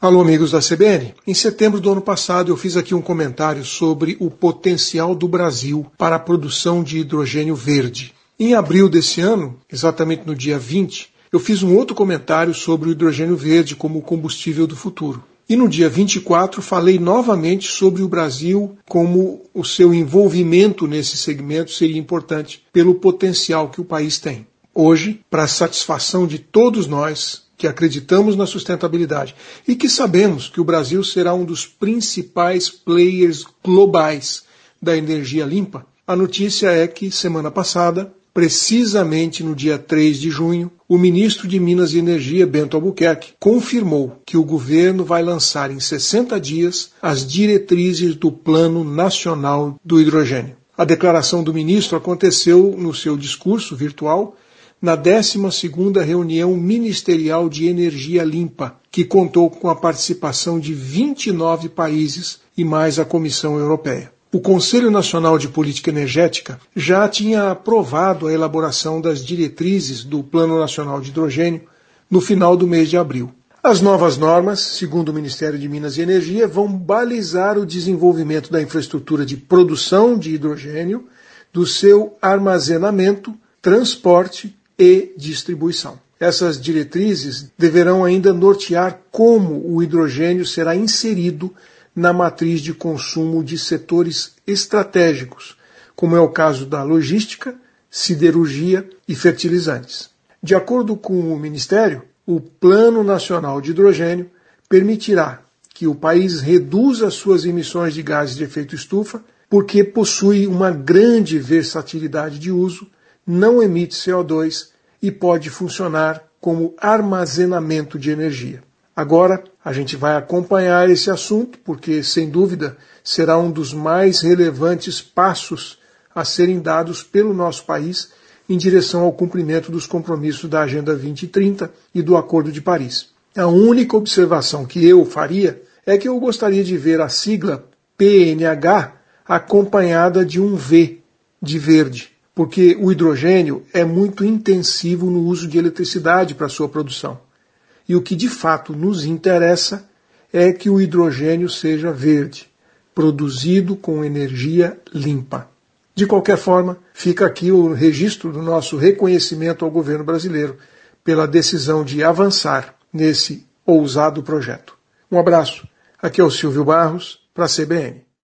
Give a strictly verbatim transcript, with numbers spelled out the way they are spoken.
Alô, amigos da C B N. Em setembro do ano passado eu fiz aqui um comentário sobre o potencial do Brasil para a produção de hidrogênio verde. Em abril desse ano, exatamente no dia vinte, eu fiz um outro comentário sobre o hidrogênio verde como combustível do futuro. E no dia vinte e quatro falei novamente sobre o Brasil, como o seu envolvimento nesse segmento seria importante pelo potencial que o país tem. Hoje, para a satisfação de todos nós que acreditamos na sustentabilidade e que sabemos que o Brasil será um dos principais players globais da energia limpa, a notícia é que, semana passada, precisamente no dia três de junho, o ministro de Minas e Energia, Bento Albuquerque, confirmou que o governo vai lançar em sessenta dias as diretrizes do Plano Nacional do Hidrogênio. A declaração do ministro aconteceu no seu discurso virtual na décima segunda reunião ministerial de energia limpa, que contou com a participação de vinte e nove países e mais a Comissão Europeia. O Conselho Nacional de Política Energética já tinha aprovado a elaboração das diretrizes do Plano Nacional de Hidrogênio no final do mês de abril. As novas normas, segundo o Ministério de Minas e Energia, vão balizar o desenvolvimento da infraestrutura de produção de hidrogênio, do seu armazenamento, transporte e distribuição. Essas diretrizes deverão ainda nortear como o hidrogênio será inserido na matriz de consumo de setores estratégicos, como é o caso da logística, siderurgia e fertilizantes. De acordo com o Ministério, o Plano Nacional de Hidrogênio permitirá que o país reduza suas emissões de gases de efeito estufa, porque possui uma grande versatilidade de uso, não emite C O dois e pode funcionar como armazenamento de energia. Agora, a gente vai acompanhar esse assunto, porque, sem dúvida, será um dos mais relevantes passos a serem dados pelo nosso país em direção ao cumprimento dos compromissos da Agenda vinte trinta e do Acordo de Paris. A única observação que eu faria é que eu gostaria de ver a sigla P N H acompanhada de um V, de verde, porque o hidrogênio é muito intensivo no uso de eletricidade para sua produção. E o que de fato nos interessa é que o hidrogênio seja verde, produzido com energia limpa. De qualquer forma, fica aqui o registro do nosso reconhecimento ao governo brasileiro pela decisão de avançar nesse ousado projeto. Um abraço. Aqui é o Silvio Barros, para a C B N.